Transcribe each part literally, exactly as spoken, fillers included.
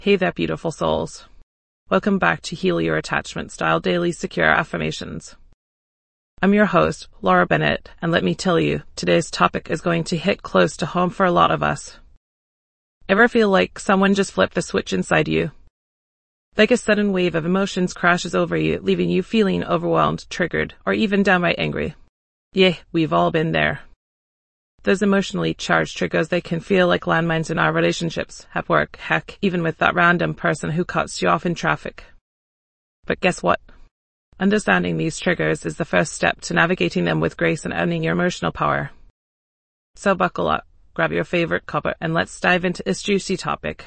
Hey there, beautiful souls. Welcome back to Heal Your Attachment Style Daily Secure Affirmations. I'm your host, Laura Bennett, and let me tell you, today's topic is going to hit close to home for a lot of us. Ever feel like someone just flipped a switch inside you? Like a sudden wave of emotions crashes over you, leaving you feeling overwhelmed, triggered, or even downright angry. Yeah, we've all been there. Those emotionally charged triggers, they can feel like landmines in our relationships, at work, heck, even with that random person who cuts you off in traffic. But guess what? Understanding these triggers is the first step to navigating them with grace and owning your emotional power. So buckle up, grab your favorite cuppa, and let's dive into this juicy topic.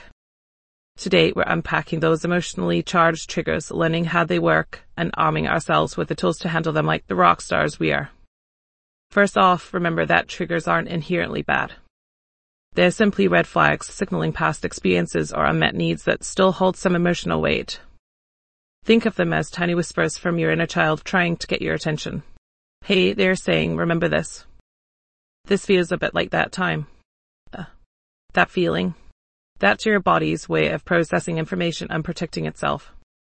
Today, we're unpacking those emotionally charged triggers, learning how they work, and arming ourselves with the tools to handle them like the rock stars we are. First off, remember that triggers aren't inherently bad. They're simply red flags signaling past experiences or unmet needs that still hold some emotional weight. Think of them as tiny whispers from your inner child trying to get your attention. Hey, they're saying, remember this. This feels a bit like that time. Uh, that feeling. That's your body's way of processing information and protecting itself.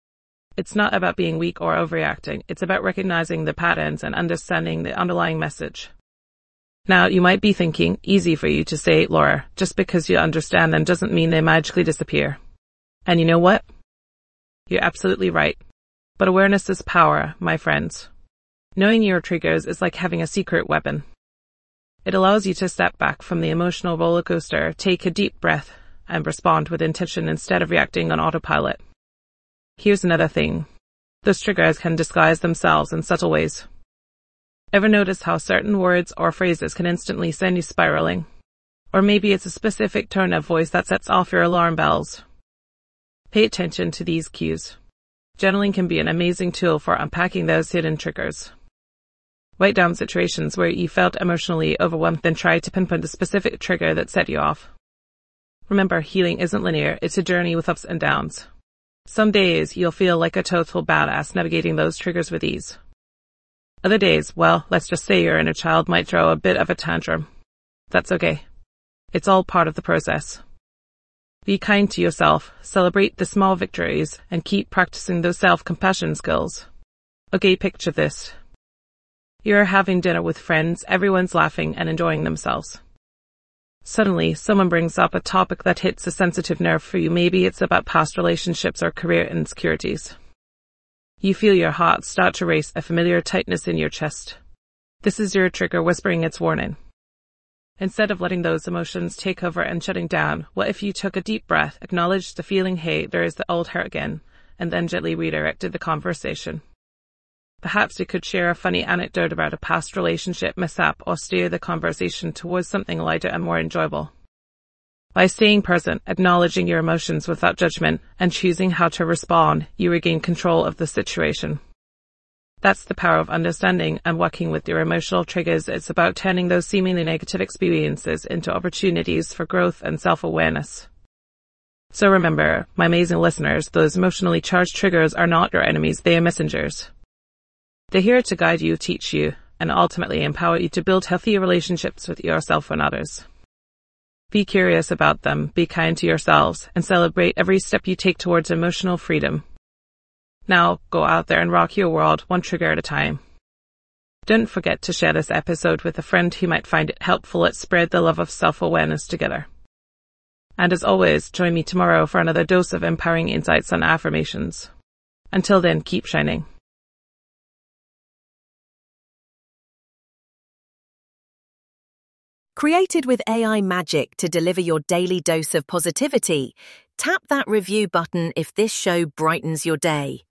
It's not about being weak or overreacting. It's about recognizing the patterns and understanding the underlying message. Now, you might be thinking, easy for you to say, Laura, just because you understand them doesn't mean they magically disappear. And you know what? You're absolutely right. But awareness is power, my friends. Knowing your triggers is like having a secret weapon. It allows you to step back from the emotional roller coaster, take a deep breath, and respond with intention instead of reacting on autopilot. Here's another thing. Those triggers can disguise themselves in subtle ways. Ever notice how certain words or phrases can instantly send you spiraling? Or maybe it's a specific tone of voice that sets off your alarm bells. Pay attention to these cues. Journaling can be an amazing tool for unpacking those hidden triggers. Write down situations where you felt emotionally overwhelmed, then try to pinpoint the specific trigger that set you off. Remember, healing isn't linear, it's a journey with ups and downs. Some days, you'll feel like a total badass navigating those triggers with ease. Other days, well, let's just say your inner child might throw a bit of a tantrum. That's okay. It's all part of the process. Be kind to yourself, celebrate the small victories, and keep practicing those self-compassion skills. Okay, picture this. You're having dinner with friends, everyone's laughing and enjoying themselves. Suddenly, someone brings up a topic that hits a sensitive nerve for you. Maybe it's about past relationships or career insecurities. You feel your heart start to race, a familiar tightness in your chest. This is your trigger whispering its warning. Instead of letting those emotions take over and shutting down, what if you took a deep breath, acknowledged the feeling, hey, there is the old hurt again, and then gently redirected the conversation? Perhaps you could share a funny anecdote about a past relationship mishap or steer the conversation towards something lighter and more enjoyable. By staying present, acknowledging your emotions without judgment, and choosing how to respond, you regain control of the situation. That's the power of understanding and working with your emotional triggers. It's about turning those seemingly negative experiences into opportunities for growth and self-awareness. So remember, my amazing listeners, those emotionally charged triggers are not your enemies, they are messengers. They're here to guide you, teach you, and ultimately empower you to build healthier relationships with yourself and others. Be curious about them, be kind to yourselves, and celebrate every step you take towards emotional freedom. Now, go out there and rock your world, one trigger at a time. Don't forget to share this episode with a friend who might find it helpful. Let's spread the love of self-awareness together. And as always, join me tomorrow for another dose of empowering insights on affirmations. Until then, keep shining. Created with A I magic to deliver your daily dose of positivity, tap that review button if this show brightens your day.